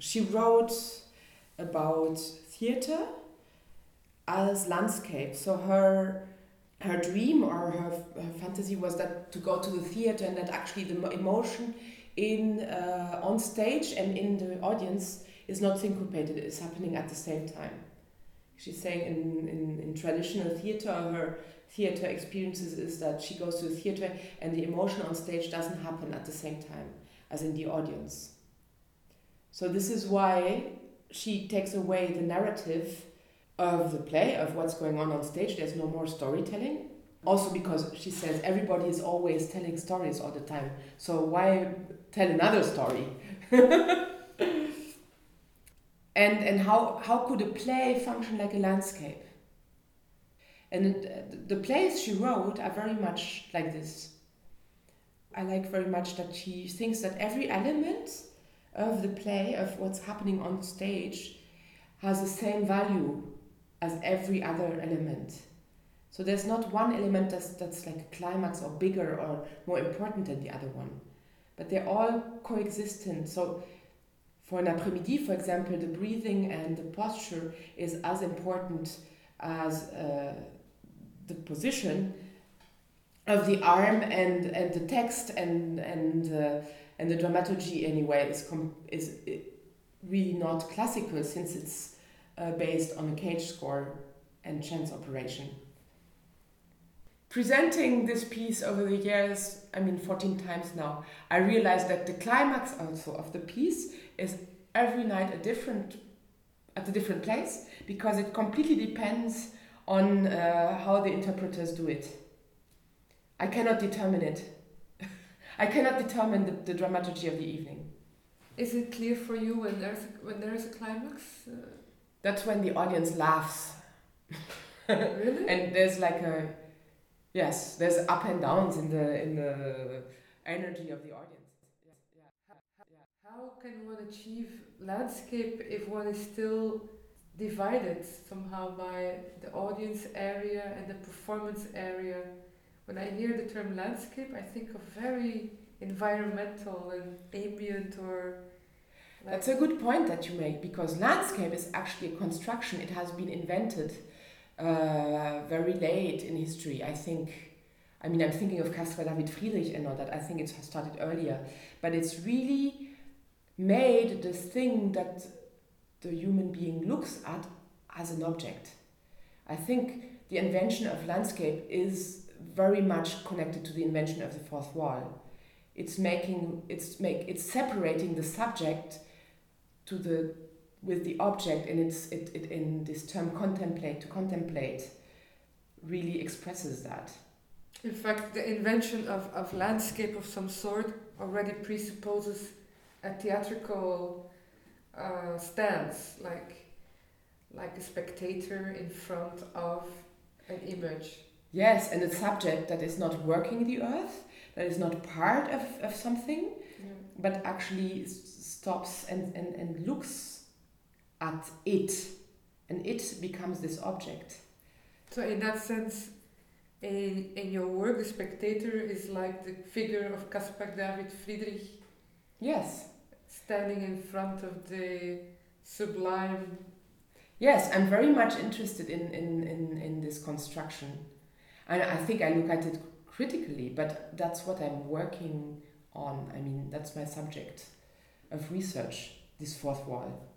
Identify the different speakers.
Speaker 1: she wrote about theater as landscape. So her dream or her fantasy was that to go to the theater, and that actually the emotion in on stage and in the audience is not syncopated, it's happening at the same time. She's saying in traditional theater, her theater experiences is that she goes to the theater and the emotion on stage doesn't happen at the same time as in the audience. So this is why she takes away the narrative of the play, of what's going on stage. There's no more storytelling. Also because she says everybody is always telling stories all the time. So why tell another story? And how could a play function like a landscape? And the plays she wrote are very much like this. I like very much that she thinks that every element of the play, of what's happening on stage, has the same value as every other element. So there's not one element that's like a climax or bigger or more important than the other one. But they're all coexistent. So for an après-midi, for example, the breathing and the posture is as important as the position of the arm and the text and the dramaturgy anyway is really not classical, since it's based on a cage score and chance operation. Presenting this piece over the years, 14 times now, I realized that the climax also of the piece is every night at a different place, because it completely depends on how the interpreters do it. I cannot determine it. I cannot determine the dramaturgy of the evening.
Speaker 2: Is it clear for you when there is a climax?
Speaker 1: That's when the audience laughs.
Speaker 2: Really?
Speaker 1: And there's there's up and downs in the energy of the audience.
Speaker 2: How can one achieve landscape if one is still divided somehow by the audience area and the performance area? When I hear the term landscape, I think of very environmental and ambient or...
Speaker 1: That's a good point that you make, because landscape is actually a construction. It has been invented very late in history, I think. I'm thinking of Caspar David Friedrich and all that. I think it started earlier. But it's really made the thing that the human being looks at as an object. I think the invention of landscape is very much connected to the invention of the fourth wall. It's separating the subject with the object, and it in this term to contemplate really expresses that.
Speaker 2: In fact, the invention of landscape of some sort already presupposes a theatrical stance, like a spectator in front of an image.
Speaker 1: Yes, and a subject that is not working the earth, that is not part of something, but actually stops and looks at it, and it becomes this object.
Speaker 2: So in that sense, in your work, the spectator is like the figure of Caspar David Friedrich.
Speaker 1: Yes.
Speaker 2: Standing in front of the sublime.
Speaker 1: Yes, I'm very much interested in this construction. And I think I look at it critically, but that's what I'm working on. That's my subject of research, this fourth wall.